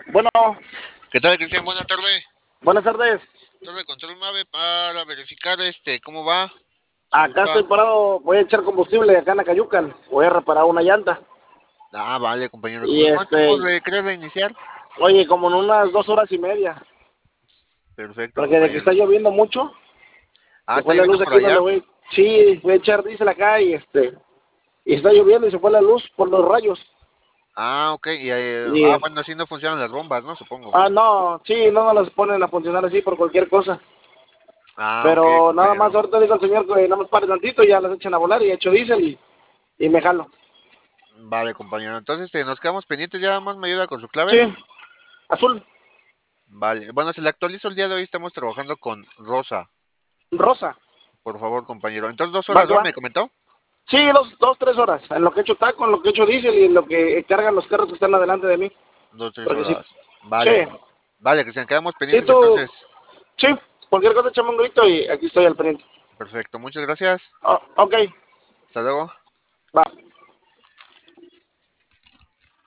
Bueno, ¿Qué tal, Cristian? Buena tarde. buenas tardes. Torre Control 9 para verificar cómo va su Acá ruta. estoy parado, voy a echar combustible acá en Acayucan. Voy a reparar una llanta. Ah, vale, compañero. Y ¿Con cuánto tiempo querés reiniciar? oye, como en unas 2 horas y media. Perfecto, Porque de que está compañero. lloviendo mucho, Ah, se está fue la lloviendo luz por aquí donde allá. voy. Sí, voy a echar diésel acá y está lloviendo y se fue la luz por los rayos. Ah, ok. Y, Bueno, así no funcionan las bombas, ¿no? Supongo. no, sí, no nos las ponen a funcionar así por cualquier cosa. Ah, ok, Pero nada más compañero. ahorita digo al señor que nada más pare tantito, ya las echan a volar y echo diésel y me jalo. Vale, compañero. Entonces, nos quedamos pendientes. Ya más me ayuda con su clave. Sí, azul, Vale. Bueno, se le actualizo el día de hoy. Estamos trabajando con Rosa. rosa. Por favor, compañero. Entonces, dos Va horas, que ¿no? va. Me comentó. Sí, 3 horas. En lo que he hecho taco, en lo que he hecho diésel y en lo que cargan los carros que están adelante de mí. Dos, tres Porque sí. horas. Sí. Vale. Vale, Cristian. Quedamos ¿Y pendientes tú? entonces. Sí. Cualquier cosa, echame un grito y aquí estoy al pendiente. Perfecto. Muchas gracias. Ok. Hasta luego. Va.